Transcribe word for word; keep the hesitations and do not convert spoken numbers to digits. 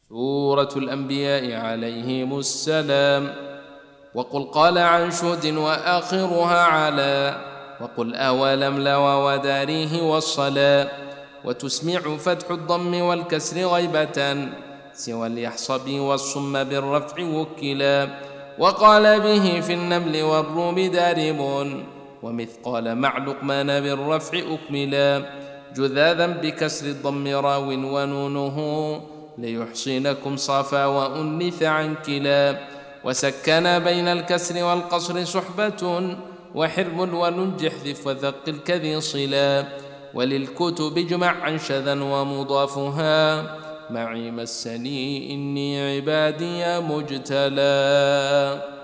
سورة الأنبياء عليهم السلام. وقل قال عن شهد وآخرها على، وقل أولم لو وداريه والصلاة. وتسمع فتح الضم والكسر غيبة، سوى اليحصب والصم بالرفع وكلا. وقال به في النمل والروم دارب، ومثقال مع لقمان بالرفع أكملا. جذاذا بكسر الضم راو ونونه، ليحصنكم صافا وأنث عن كلا. وسكن بين الكسر والقصر صحبة، وحرم وننجح ذف وثقل كذي صلا. وللكتب اجمع عن شذا ومضافها، معي مسني إني عبادي مجتلى.